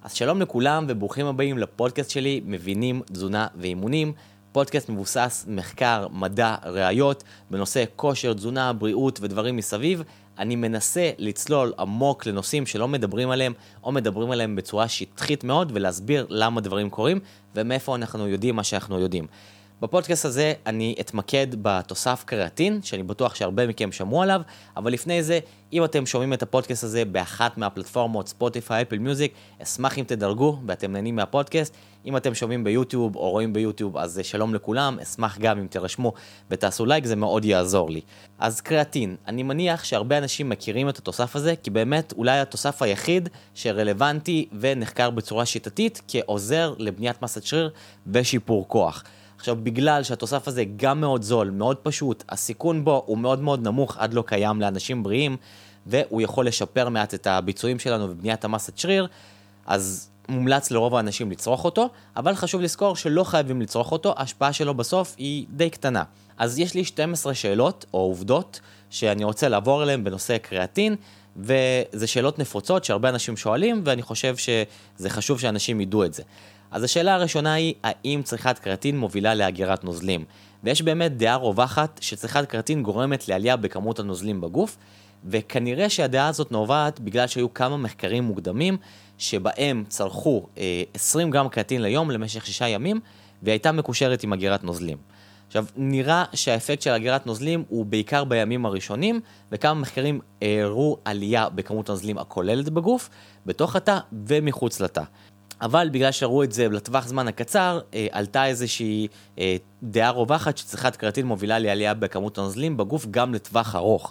אז שלום לכולם וברוכים הבאים לפודקאסט שלי, מבינים תזונה ואימונים. פודקאסט מבוסס מחקר, מדע, ראיות, בנושא כושר, תזונה, בריאות ודברים מסביב. אני מנסה לצלול עמוק לנושאים שלא מדברים עליהם, או מדברים עליהם בצורה שטחית מאוד, ולהסביר למה דברים קורים, ומאיפה אנחנו יודעים מה שאנחנו יודעים. בפודקאסט הזה אני אתמקד בתוסף קריאטין, שאני בטוח שהרבה מכם שמעו עליו, אבל לפני זה, אם אתם שומעים את הפודקאסט הזה באחת מהפלטפורמות, ספוטיפיי, אפל מיוזיק, אשמח אם תדרגו ואתם נהנים מהפודקאסט. אם אתם שומעים ביוטיוב או רואים ביוטיוב, אז שלום לכולם, אשמח גם אם תרשמו ותעשו לייק, זה מאוד יעזור לי. אז קריאטין, אני מניח שהרבה אנשים מכירים את התוסף הזה, כי באמת אולי התוסף היחיד שרלוונטי ונחקר בצורה שיטתית, כעוזר לבניית מסת שריר ושיפור כוח. עכשיו, בגלל שהתוסף הזה גם מאוד זול, מאוד פשוט, הסיכון בו הוא מאוד מאוד נמוך עד לא קיים לאנשים בריאים, והוא יכול לשפר מעט את הביצועים שלנו ובניית המסת שריר, אז מומלץ לרוב האנשים לצרוך אותו, אבל חשוב לזכור שלא חייבים לצרוך אותו, ההשפעה שלו בסוף היא די קטנה. אז יש לי 12 שאלות או עובדות שאני רוצה לעבור אליהן בנושא קריאטין, וזה שאלות נפוצות שהרבה אנשים שואלים, ואני חושב שזה חשוב שאנשים ידעו את זה. אז השאלה הראשונה היא, האם צריכת קריאטין מובילה להגירת נוזלים? ויש באמת דעה רווחת שצריכת קריאטין גורמת לעלייה בכמות הנוזלים בגוף, וכנראה שהדעה הזאת נובעת בגלל שהיו כמה מחקרים מוקדמים, שבהם צרכו 20 גרם קריאטין ליום למשך 6 ימים, והייתה מקושרת עם הגירת נוזלים. עכשיו, נראה שהאפקט של הגירת נוזלים הוא בעיקר בימים הראשונים, וכמה מחקרים הראו עלייה בכמות הנוזלים הכוללת בגוף, בתוך התא ומחוץ לתא. אבל בגלל שראו את זה לטווח זמן הקצר, עלתה איזושהי דעה רווחת שצריכת קריאטין מובילה לעלייה בכמות הנוזלים בגוף גם לטווח ארוך.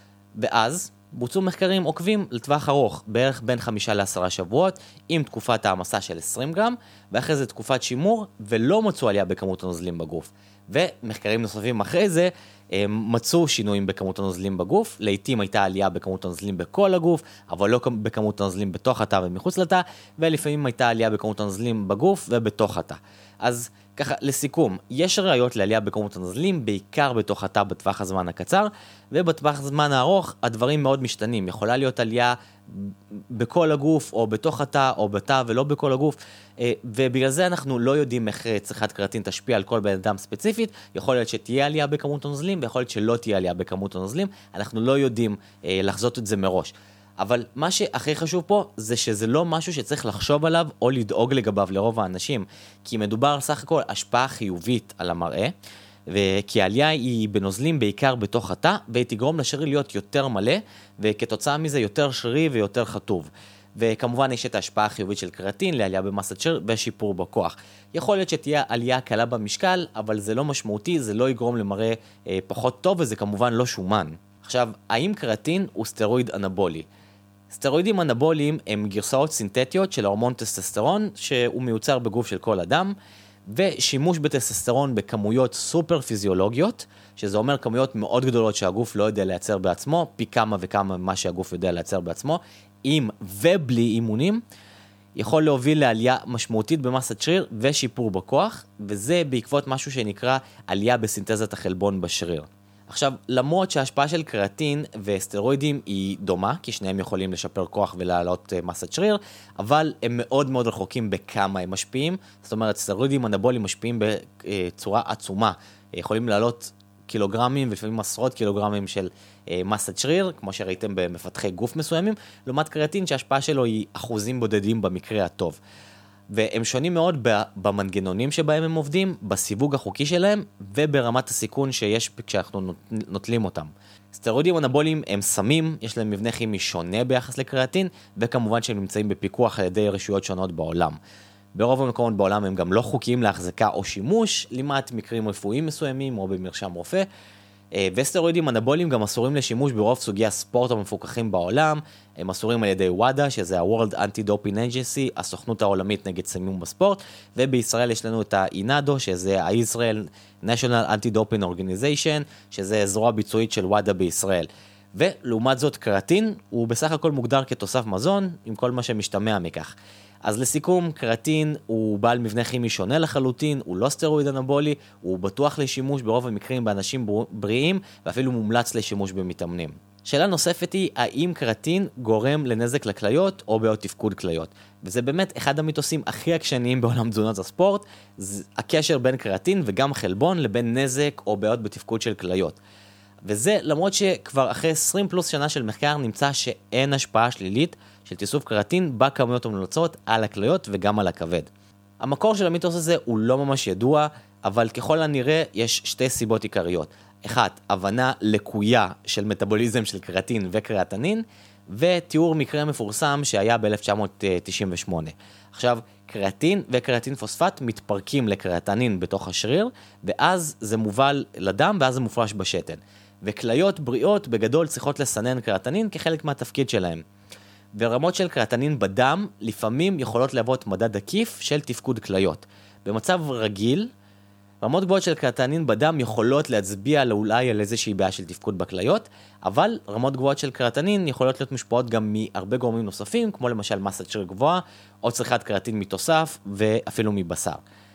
ואז בוצעו מחקרים עוקבים לטווח ארוך, בערך בין 5 ל10 שבועות, עם תקופת העמסה של 20 גרם, ואחרי זה תקופת שימור, ולא מצאו עלייה בכמות הנוזלים בגוף. ומחקרים נוספים אחרי זה, מצאו שינויים בכמות הנוזלים בגוף, לעתים הייתה עלייה בכמות הנוזלים בכל הגוף, אבל לא בכמות הנוזלים בתוך התא ומחוץ לתא, ולפעמים הייתה עלייה בכמות הנוזלים בגוף ובתוך התא. אז ככה, לסיכום, יש ראיות לעלייה בכמות הנוזלים, בעיקר בתוך התא בטווח הזמן הקצר, ובטווח הזמן הארוך הדברים מאוד משתנים. יכולה להיות עלייה בכל הגוף, או בתוך התא, או בתא ולא בכל הגוף, ובגלל זה אנחנו לא יודעים איך צריכת קריאטין תשפיע על כל בן אדם ספציפית. יכול להיות שתהיה עלייה בכמות הנוזלים, ויכול להיות שלא תהיה עלייה בכמות הנוזלים. אנחנו לא יודעים לחזות את זה מראש. אבל מה שהכי חשוב פה זה שזה לא משהו שצריך לחשוב עליו או לדאוג לגביו לרוב האנשים, כי מדובר על סך הכל השפעה חיובית על המראה, וכי העלייה היא בנוזלים בעיקר בתוך התא, והיא תגרום לשריר להיות יותר מלא, וכתוצאה מזה יותר שרירי ויותר חטוב. וכמובן יש את ההשפעה החיובית של קריאטין לעלייה במסת שריר ושיפור בכוח. יכול להיות שתהיה עלייה קלה במשקל, אבל זה לא משמעותי, זה לא יגרום למראה פחות טוב, וזה כמובן לא שומן. עכשיו, האם קריאטין הוא סטרואיד אנבולי? סטרואידים אנבוליים הם גרסאות סינתטיות של ההורמון טסטוסטרון, שהוא מיוצר בגוף של כל אדם, ושימוש בטסטוסטרון בכמויות סופר פיזיולוגיות, שזה אומר כמויות מאוד גדולות שהגוף לא יודע לייצר בעצמו, פי כמה וכמה ממה שהגוף יודע לייצר בעצמו, עם ובלי אימונים, יכול להוביל לעלייה משמעותית במסת שריר ושיפור בכוח, וזה בעקבות משהו שנקרא עלייה בסינתזת החלבון בשריר. עכשיו, למרות שההשפעה של קריאטין וסטרואידים היא דומה, כי שניהם יכולים לשפר כוח ולהעלות מסת שריר, אבל הם מאוד מאוד רחוקים בכמה הם משפיעים. זאת אומרת, סטרואידים אנבוליים משפיעים בצורה עצומה. יכולים להעלות קילוגרמים ולפעמים עשרות קילוגרמים של מסת שריר, כמו שראיתם במפתחי גוף מסוימים, לעומת קריאטין שההשפעה שלו היא אחוזים בודדים במקרה הטוב. והם שונים מאוד במנגנונים שבהם הם עובדים, בסיווג החוקי שלהם, וברמת הסיכון שיש כשאנחנו נוטלים אותם. סטרואידים אנבוליים הם סמים, יש להם מבנה כימי שונה ביחס לקריאטין, וכמובן שהם נמצאים בפיקוח על ידי רשויות שונות בעולם. ברוב המקומות בעולם הם גם לא חוקיים להחזקה או שימוש, למעט מקרים רפואיים מסוימים או במרשם רופא, וסטרואידים אנבוליים גם אסורים לשימוש ברוב סוגי הספורט המפוקחים בעולם, הם אסורים על ידי וואדה, שזה ה-World Anti-Doping Agency, הסוכנות העולמית נגד סמים בספורט, ובישראל יש לנו את ה-INADO, שזה ה-Israel National Anti-Doping Organization, שזה זרוע ביצועית של וואדה בישראל. ולעומת זאת קריאטין הוא בסך הכל מוגדר כתוסף מזון, עם כל מה שמשתמע מכך. אז לסיכום, קריאטין הוא בעל מבנה כימי שונה לחלוטין, הוא לא סטרואיד אנבולי, הוא בטוח לשימוש ברוב המקרים באנשים בריאים, ואפילו מומלץ לשימוש במתאמנים. שאלה נוספת היא, האם קראטין גורם לנזק לכליות או בעיות תפקוד כליות? וזה באמת אחד המיתוסים הכי עקשניים בעולם תזונת הספורט, זה הקשר בין קראטין וגם חלבון לבין נזק או בעיות בתפקוד של כליות. וזה למרות שכבר אחרי 20 פלוס שנה של מחקר נמצא שאין השפעה שלילית של תיסוף קראטין בכמויות המומלצות על הכליות וגם על הכבד. המקור של המיתוס הזה הוא לא ממש ידוע, אבל ככל הנראה יש שתי סיבות עיקריות. אחת, הבנה לקויה של מטאבוליזם של קראטין וקריאטנין, ותיאור מקרה מפורסם שהיה ב-1998. עכשיו, קריאטין וקריאטין פוספט מתפרקים לקריאטנין בתוך השריר, ואז זה מובל לדם ואז זה מופרש בשתן. וכליות בריאות בגדול צריכות לסנן קריאטנין כחלק מהתפקיד שלהם. ורמות של קריאטנין בדם לפעמים יכולות להוות מדד עקיף של תפקוד כליות. במצב רגיל, רמות גבוהות של קריאטנין בדם יכולות להצביע אולי על איזושהי בעיה של תפקוד בכליות, אבל רמות גבוהות של קריאטנין יכולות להיות מושפעות גם מהרבה גורמים נוספים, כמו למשל מסת שריר גבוהה, או צריכת קריאטין מתוסף, ואפילו מבשר.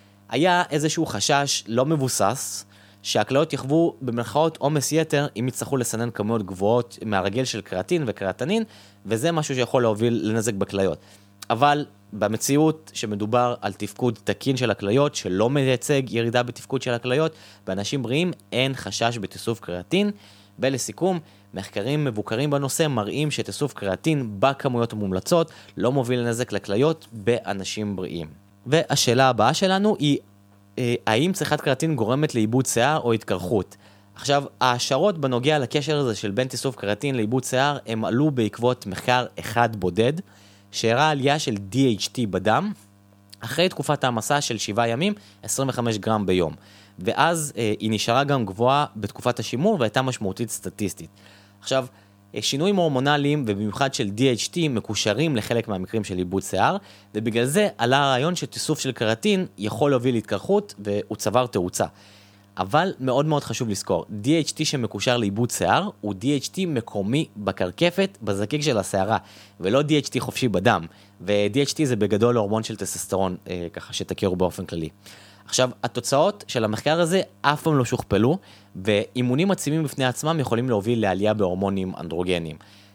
היה איזשהו חשש לא מבוסס, שהכליות יחוו במרכאות עומס יתר אם יצטרכו לסנן כמויות גבוהות מהרגיל של קריאטין וקריאטנין, וזה משהו שיכול להוביל לנזק בכליות. אבל במציאות שמדובר על תפקוד תקין של הכליות, שלא מייצג ירידה בתפקוד של הכליות, באנשים בריאים אין חשש בתיסוף קריאטין, ולסיכום, מחקרים מבוקרים בנושא מראים שתיסוף קריאטין בכמויות המומלצות לא מוביל לנזק לכליות באנשים בריאים. והשאלה הבאה שלנו היא, האם צריכת קריאטין גורמת לאיבוד שיער או התקרחות? עכשיו, ההשערות בנוגע לקשר הזה של בין תיסוף קריאטין לאיבוד שיער, הם עלו בעקבות מחקר אחד בודד, שהראה עלייה של DHT בדם, אחרי תקופת המסע של 7 ימים, 25 גרם ביום. ואז היא נשארה גם גבוהה בתקופת השימור, והייתה משמעותית סטטיסטית. עכשיו, שינויים הורמונליים, ובמיוחד של DHT, מקושרים לחלק מהמקרים של איבוד שיער, ובגלל זה עלה הרעיון שתיסוף של קריאטין יכול להוביל להתקרחות, והוא צבר תאוצה. אבל מאוד מאוד חשוב לזכור, DHT שמקושר לאיבוד שיער, הוא DHT מקומי בקרקפת, בזקיק של השערה, ולא DHT חופשי בדם. ו-DHT זה בגדול הורמון של טסטוסטרון, ככה שתכירו באופן כללי. עכשיו, התוצאות של המחקר הזה אף פעם לא שוכפלו, ואימונים עצימים בפני עצמם יכולים להוביל לעלייה בהורמונים אנדרוגניים.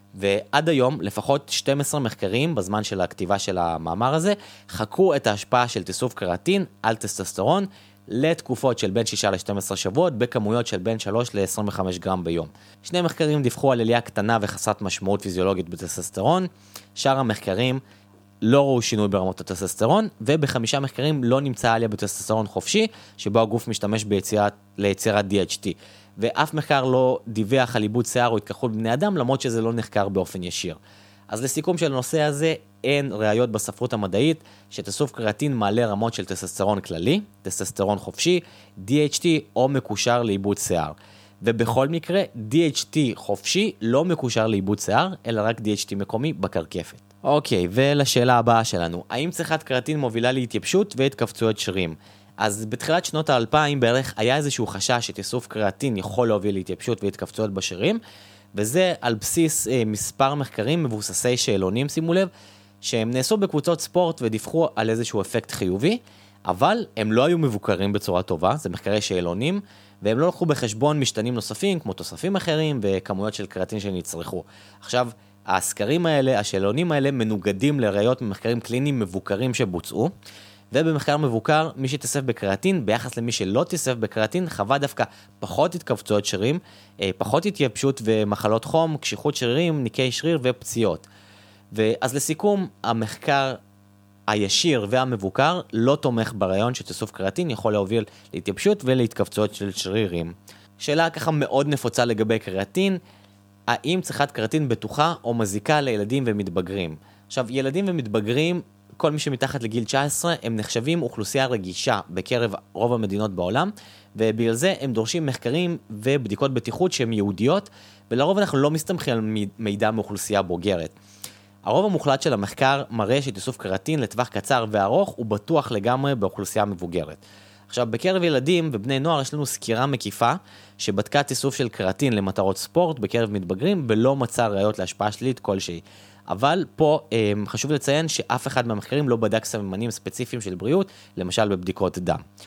ועד היום, לפחות 12 מחקרים בזמן של הכתיבה של המאמר הזה, חקרו את ההשפעה של תיסוף קריאטין על טסטוסטרון, לתקופות של בין 6 ל-12 שבועות, בכמויות של בין 3 ל-25 גרם ביום. שני מחקרים דיווחו על עלייה קטנה וחסרת משמעות פיזיולוגית בטסטוסטרון, שאר המחקרים לא ראו שינוי ברמות הטסטוסטרון, וב5 מחקרים לא נמצא עלייה בטסטוסטרון חופשי, שבו הגוף משתמש ליצירת DHT. ואף מחקר לא דיווח על איבוד שיער או התקרחות בבני אדם, למרות שזה לא נחקר באופן ישיר. אז לסיכום של הנושא הזה, אין ראיות בספרות המדעית שתיסוף קריאטין מעלה רמות של טסטוסטרון כללי, טסטוסטרון חופשי, DHT או מקושר לאיבוד שיער. ובכל מקרה, DHT חופשי לא מקושר לאיבוד שיער, אלא רק DHT מקומי בקרקפת. אוקיי, ולשאלה הבאה שלנו, האם צריכת קריאטין מובילה להתייבשות והתכווצויות שרירים? אז בתחילת שנות ה-2000 בערך היה איזשהו חשש שתיסוף קריאטין יכול להוביל להתייבשות והתכווצויות בשרירים, וזה על בסיס מספר מחקרים מבוססי שאלונים, שימו לב, שהם נעשו בקבוצות ספורט ודיווחו על איזשהו אפקט חיובי, אבל הם לא היו מבוקרים בצורה טובה, זה מחקרי שאלונים, והם לא לקחו בחשבון משתנים נוספים, כמו תוספים אחרים וכמויות של קריאטין שנצרכו. עכשיו, הסקרים האלה, השאלונים האלה, מנוגדים לראיות ממחקרים קליניים מבוקרים שבוצעו, ובמחקר מבוקר, מי שתיסף בקריאטין, ביחס למי שלא תיסף בקריאטין, חווה דווקא פחות התכווצויות שרירים, פחות התייבשות ומחלות חום, קשיחות שרירים, ניקי שריר ופציעות. ואז לסיכום, המחקר הישיר והמבוקר לא תומך ברעיון שתיסוף קריאטין יכול להוביל להתייבשות ולהתכווצויות של שרירים. שאלה ככה מאוד נפוצה לגבי קריאטין, האם צריכת קריאטין בטוחה או מזיקה לילדים ומתבגרים? עכשיו, ילדים ומתבגרים, כל מי שמתחת לגיל 19, הם נחשבים אוכלוסייה רגישה בקרב רוב המדינות בעולם, ובגלל זה הם דורשים מחקרים ובדיקות בטיחות שהן יהודיות, ולרוב אנחנו לא מסתמכים על מידע מאוכלוסייה בוגרת. הרוב המוחלט של המחקר מראה שתיסוף קריאטין לטווח קצר וארוך הוא בטוח לגמרי באוכלוסייה מבוגרת. עכשיו, בקרב ילדים ובני נוער יש לנו סקירה מקיפה שבדקה תיסוף של קריאטין למטרות ספורט בקרב מתבגרים ולא מצא ראיות להשפעה שלילית כלשהי. אבל פה חשוב לציין שאף אחד מהמחקרים לא בדק סממנים ספציפיים של בריאות, למשל בבדיקות דם.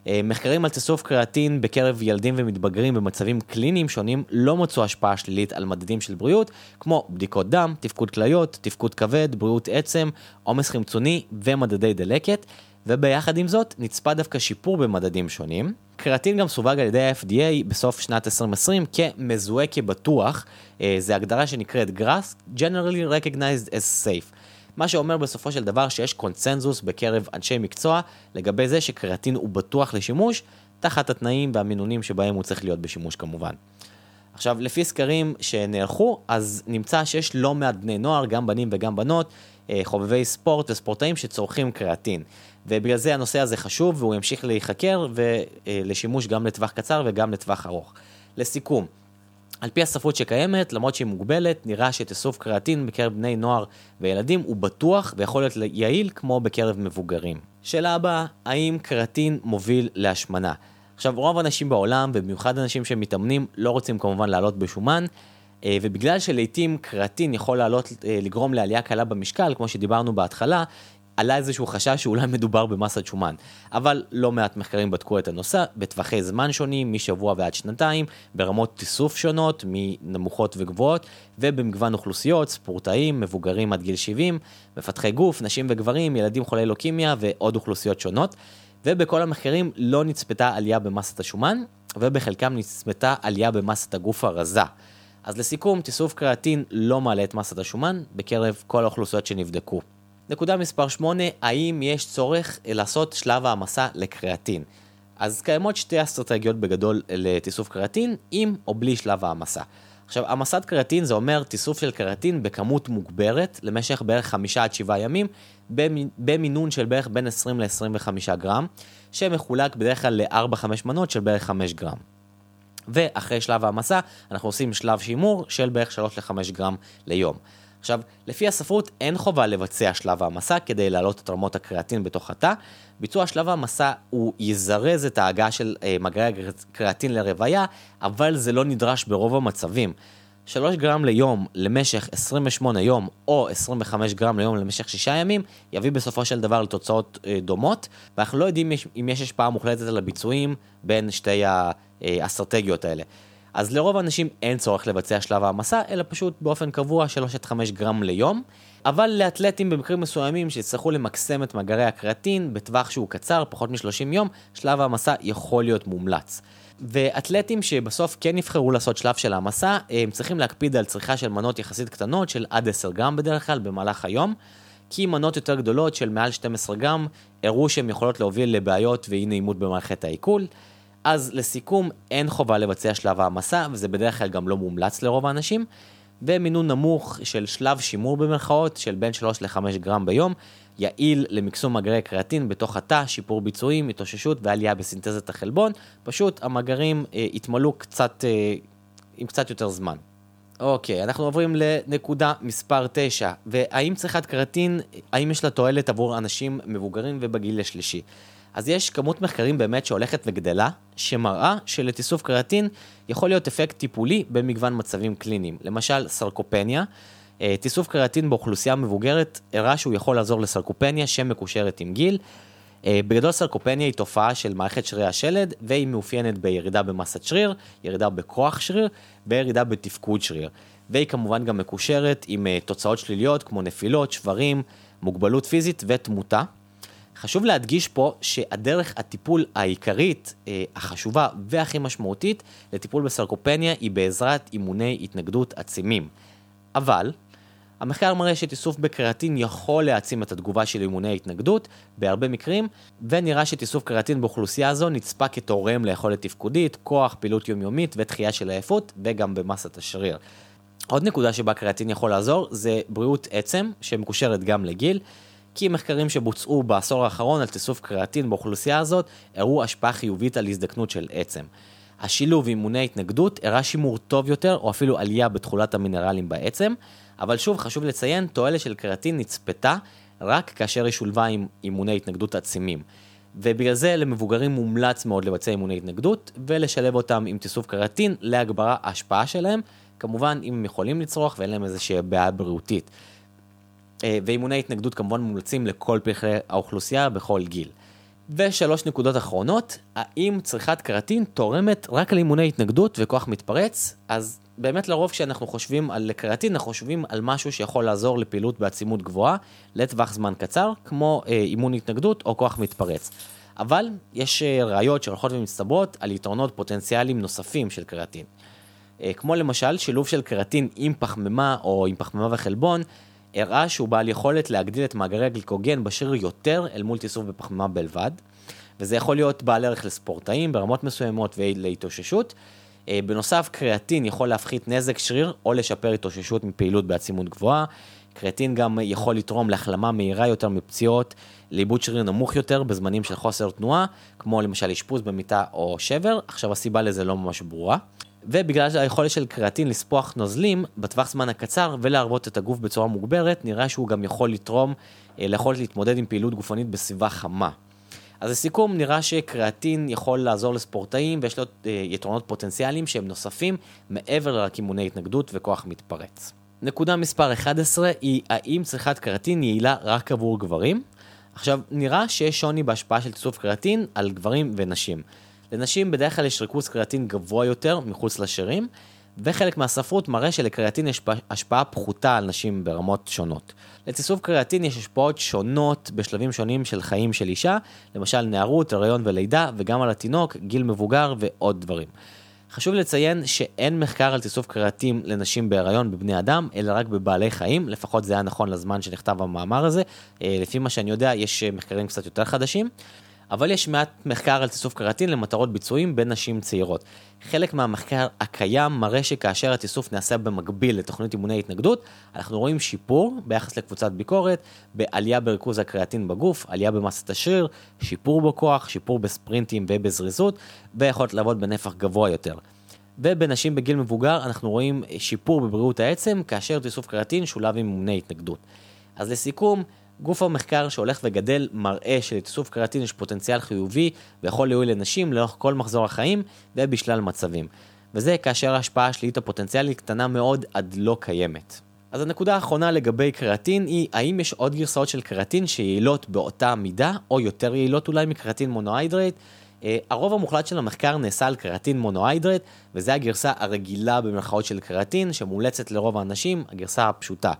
מחקרים על תיסוף קריאטין בקרב ילדים ומתבגרים במצבים קליניים שונים לא מצאו השפעה שלילית על מדדים של בריאות, כמו בדיקות דם, תפקוד כליות, תפקוד כבד, בריאות עצם, עומס חמצוני ומדדי דלקת, וביחד עם זאת נצפה דווקא שיפור במדדים שונים. קריאטין גם סווג על ידי ה-FDA בסוף שנת 2020 כמזוהה כבטוח, זה הגדרה שנקראת GRAS, Generally Recognized as Safe. מה שאומר בסופו של דבר שיש קונצנזוס בקרב אנשי מקצוע לגבי זה שקריאטין הוא בטוח לשימוש, תחת התנאים והמינונים שבהם הוא צריך להיות בשימוש כמובן. עכשיו, לפי סקרים שנערכו, אז נמצא שיש לא מעט בני נוער, גם בנים וגם בנות, חובבי ספורט וספורטאים שצורכים קריאטין. ובגלל זה הנושא הזה חשוב, והוא ימשיך להיחקר ולשימוש גם לטווח קצר וגם לטווח ארוך. לסיכום, על פי הספרות שקיימת, למרות שהיא מוגבלת, נראה שתיסוף קריאטין בקרב בני נוער וילדים הוא בטוח ויכול להיות יעיל כמו בקרב מבוגרים. שאלה הבאה, האם קריאטין מוביל להשמנה? עכשיו, רוב האנשים בעולם, ובמיוחד אנשים שמתאמנים, לא רוצים כמובן לעלות בשומן, ובגלל שלעיתים קריאטין יכול לגרום לעלייה קלה במשקל, כמו שדיברנו בהתחלה, עלה איזשהו חשש שאולי מדובר במסת שומן. אבל לא מעט מחקרים בדקו את הנושא, בטווחי זמן שונים, משבוע ועד שנתיים, ברמות תיסוף שונות, מנמוכות וגבוהות, ובמגוון אוכלוסיות, ספורטאים, מבוגרים עד גיל 70, מפתחי גוף, נשים וגברים, ילדים חולי לוקמיה ועוד אוכלוסיות שונות. ובכל המחקרים לא נצפתה עלייה במסת השומן, ובחלקם נצפתה עלייה במסת הגוף הרזה. אז לסיכום, תיסוף קריאטין לא מעלה את מסת השומן בקרב כל האוכלוסיות שנבדקו. נקודה מספר 8, האם יש צורך לעשות שלב העמסה לקריאטין? אז קיימות שתי אסטרטגיות בגדול לתיסוף קריאטין, עם או בלי שלב העמסה. עכשיו, עמסת קריאטין זה אומר תיסוף של קריאטין בכמות מוגברת למשך בערך 5 עד 7 ימים, במינון של בערך בין 20 ל-25 גרם, שמחולק בדרך כלל ל-4-5 מנות של בערך 5 גרם. ואחרי שלב העמסה, אנחנו עושים שלב שימור של בערך 3-5 גרם ליום. עכשיו, לפי הספרות אין חובה לבצע שלב העמסה כדי להעלות את רמות הקריאטין בתוך התא. ביצוע שלב העמסה הוא יזרז את ההגעה של מאגרי הקריאטין לרוויה, אבל זה לא נדרש ברוב המצבים. 3 גרם ליום למשך 28 יום או 25 גרם ליום למשך 6 ימים יביא בסופו של דבר לתוצאות דומות, ואנחנו לא יודעים אם יש השפעה מוחלטת על הביצועים בין שתי האסטרטגיות האלה. אז לרוב האנשים אין צורך לבצע שלב העמסה, אלא פשוט באופן קבוע 3-5 גרם ליום, אבל לאתלטים במקרים מסוימים שיצטרכו למקסם את מאגרי הקריאטין בטווח שהוא קצר, פחות מ-30 יום, שלב העמסה יכול להיות מומלץ. ואתלטים שבסוף כן יבחרו לעשות שלב של העמסה, הם צריכים להקפיד על צריכה של מנות יחסית קטנות של עד 10 גרם בדרך כלל במהלך היום, כי מנות יותר גדולות של מעל 12 גרם הראו שהן יכולות להוביל לבעיות ואי נעימות במערכת העיכול. אז לסיכום, אין חובה לבצע שלב העמסה, וזה בדרך כלל גם לא מומלץ לרוב האנשים, ומינון נמוך של שלב שימור במרכאות של בין 3-5 גרם ביום, יעיל למקסום מאגרי קריאטין בתוך התא, שיפור ביצועים, התאוששות ועלייה בסינתזת החלבון, פשוט המאגרים יתמלאו עם קצת יותר זמן. אוקיי, אנחנו עוברים לנקודה מספר 9, והאם צריכת קריאטין, האם יש לה תועלת עבור אנשים מבוגרים ובגיל השלישי? אז יש כמות מחקרים באמת שהולכת וגדלה, שמראה שלתיסוף קריאטין יכול להיות אפקט טיפולי במגוון מצבים קליניים. למשל, סרקופניה. תיסוף קריאטין באוכלוסייה מבוגרת הראה שהוא יכול לעזור לסרקופניה שמקושרת עם גיל. בגדול סרקופניה היא תופעה של מערכת שרירי השלד, והיא מאופיינת בירידה במסת שריר, ירידה בכוח שריר, וירידה בתפקוד שריר. והיא כמובן גם מקושרת עם תוצאות שליליות כמו נפילות, שברים, מוגבלות פיזית ותמותה. חשוב להדגיש פה שהדרך הטיפול העיקרית, החשובה והכי משמעותית לטיפול בסרקופניה היא בעזרת אימוני התנגדות עצימים. אבל המחקר מראה שתיסוף בקריאטין יכול להעצים את התגובה של אימוני התנגדות בהרבה מקרים, ונראה שתיסוף קריאטין באוכלוסייה הזו נצפה כתורם ליכולת תפקודית, כוח, פעילות יומיומית ותחייה של העייפות וגם במסת השריר. עוד נקודה שבה קריאטין יכול לעזור זה בריאות עצם שמקושרת גם לגיל, כי מחקרים שבוצעו בעשור האחרון על תיסוף קריאטין באוכלוסייה הזאת הראו השפעה חיובית על הזדקנות של עצם. השילוב עם אימוני התנגדות הראה שימור טוב יותר או אפילו עלייה בתכולת המינרלים בעצם, אבל שוב חשוב לציין, תועלת של קריאטין נצפתה רק כאשר היא שולבה עם אימוני התנגדות עצימים. ובגלל זה למבוגרים מומלץ מאוד לבצע אימוני התנגדות ולשלב אותם עם תיסוף קריאטין להגברה ההשפעה שלהם, כמובן אם הם יכולים לצרוך ואין להם איזושהי בעיה בריאותית. ואימוני התנגדות כמובן מומלצים לכל פרחי האוכלוסייה בכל גיל. ושלוש נקודות אחרונות, האם צריכת קראטין תורמת רק לאימוני התנגדות וכוח מתפרץ? אז באמת לרוב כשאנחנו חושבים על קראטין, אנחנו חושבים על משהו שיכול לעזור לפעילות בעצימות גבוהה, לטווח זמן קצר, כמו אימון התנגדות או כוח מתפרץ. אבל יש ראיות שהולכות ומצטברות על יתרונות פוטנציאליים נוספים של קראטין. כמו למשל, שילוב של קראטין עם פחמימה או עם פחמימה וחלבון, הראה שהוא בעל יכולת להגדיל את מאגרי הגליקוגן בשריר יותר אל מול תיסוף בפחמימה בלבד, וזה יכול להיות בעל ערך לספורטאים ברמות מסוימות ולהתאוששות. בנוסף, קריאטין יכול להפחית נזק שריר או לשפר התאוששות מפעילות בעצימות גבוהה. קריאטין גם יכול לתרום להחלמה מהירה יותר מפציעות, לאיבוד שריר נמוך יותר בזמנים של חוסר תנועה, כמו למשל אשפוז במיטה או שבר. עכשיו הסיבה לזה לא ממש ברורה. ובגלל היכולת של קריאטין לספוח נוזלים בטווח זמן הקצר ולהרבות את הגוף בצורה מוגברת, נראה שהוא גם יכול לתרום ליכולת להתמודד עם פעילות גופנית בסביבה חמה. אז לסיכום, נראה שקריאטין יכול לעזור לספורטאים ויש לו יתרונות פוטנציאליים שהם נוספים מעבר לרק אימוני התנגדות וכוח מתפרץ. נקודה מספר 11 היא האם צריכת קריאטין יעילה רק עבור גברים? עכשיו, נראה שיש שוני בהשפעה של תיסוף קריאטין על גברים ונשים. לנשים בדרך כלל יש ריכוז קריאטין גבוה יותר מחוץ לשרירים, וחלק מהספרות מראה שלקריאטין יש השפעה פחותה על נשים ברמות שונות. לתיסוף קריאטין יש השפעות שונות בשלבים שונים של חיים של אישה, למשל נערות, הריון ולידה, וגם על התינוק, גיל מבוגר ועוד דברים. חשוב לציין שאין מחקר על תיסוף קריאטין לנשים בהיריון בבני אדם, אלא רק בבעלי חיים, לפחות זה היה נכון לזמן שנכתב המאמר הזה. לפי מה שאני יודע, יש מחקרים קצת יותר חדשים. אבל יש מעט מחקר על תיסוף קריאטין למטרות ביצועים בין נשים צעירות. חלק מהמחקר הקיים מראה שכאשר התיסוף נעשה במקביל לתוכנית אימוני התנגדות, אנחנו רואים שיפור ביחס לקבוצת ביקורת, בעלייה בריכוז הקריאטין בגוף, עלייה במסת השריר, שיפור בכוח, שיפור בספרינטים ובזריזות, ויכולת לעבוד בנפח גבוה יותר. ובנשים בגיל מבוגר אנחנו רואים שיפור בבריאות העצם, כאשר תיסוף קריאטין שולב עם אימוני התנגדות. אז לסיכום, גוף המחקר שהולך וגדל מראה שלתיסוף קריאטין יש פוטנציאל חיובי ויכול להועיל לנשים לאורך כל מחזור החיים ובשלל מצבים. וזה כאשר ההשפעה השלילית הפוטנציאלית קטנה מאוד עד לא קיימת. אז הנקודה האחרונה לגבי קריאטין היא האם יש עוד גרסאות של קריאטין שיעילות באותה מידה או יותר יעילות אולי מקריאטין מונוהידרט. הרוב המוחלט של המחקר נעשה על קריאטין מונוהידרט, וזה הגרסה הרגילה במרכאות של קריאטין שמומלצת לרוב האנשים, הגרסה הפשוטה.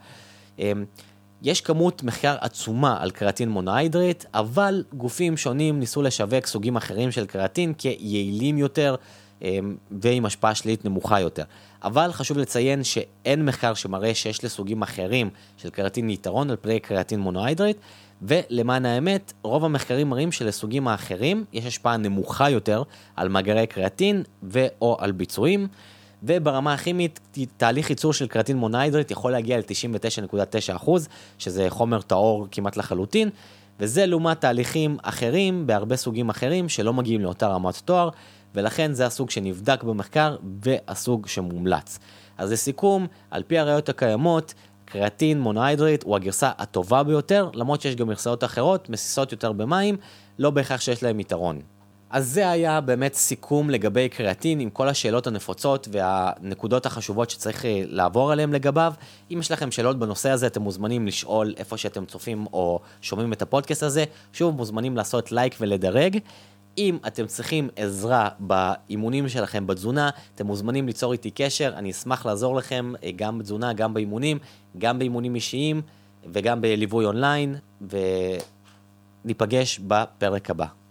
יש כמות מחקר עצומה על קריאטין מונוהידרט, אבל גופים שונים ניסו לשווק סוגים אחרים של קריאטין כיעילים יותר ועם השפעה שלילית נמוכה יותר. אבל חשוב לציין שאין מחקר שמראה שיש לסוגים אחרים של קריאטין יתרון על פני קריאטין מונוהידרט, ולמען האמת, רוב המחקרים מראים שלסוגים האחרים יש השפעה נמוכה יותר על מאגרי קריאטין ו/או על ביצועים, וברמה הכימית, תהליך ייצור של קריאטין מונוהידרט יכול להגיע ל-99.9%, שזה חומר טהור כמעט לחלוטין, וזה לעומת תהליכים אחרים, בהרבה סוגים אחרים, שלא מגיעים לאותה רמת תואר, ולכן זה הסוג שנבדק במחקר, והסוג שמומלץ. אז לסיכום, על פי הראיות הקיימות, קריאטין מונוהידרט הוא הגרסה הטובה ביותר, למרות שיש גם גרסאות אחרות, מסיסות יותר במים, לא בהכרח שיש להם יתרון. אז זה היה באמת סיכום לגבי קריאטין עם כל השאלות הנפוצות והנקודות החשובות שצריך לעבור עליהן לגביו. אם יש לכם שאלות בנושא הזה, אתם מוזמנים לשאול איפה שאתם צופים או שומעים את הפודקאסט הזה. שוב, מוזמנים לעשות לייק ולדרג. אם אתם צריכים עזרה באימונים שלכם בתזונה, אתם מוזמנים ליצור איתי קשר. אני אשמח לעזור לכם גם בתזונה, גם באימונים, גם באימונים אישיים וגם בליווי אונליין, וניפגש בפרק הבא.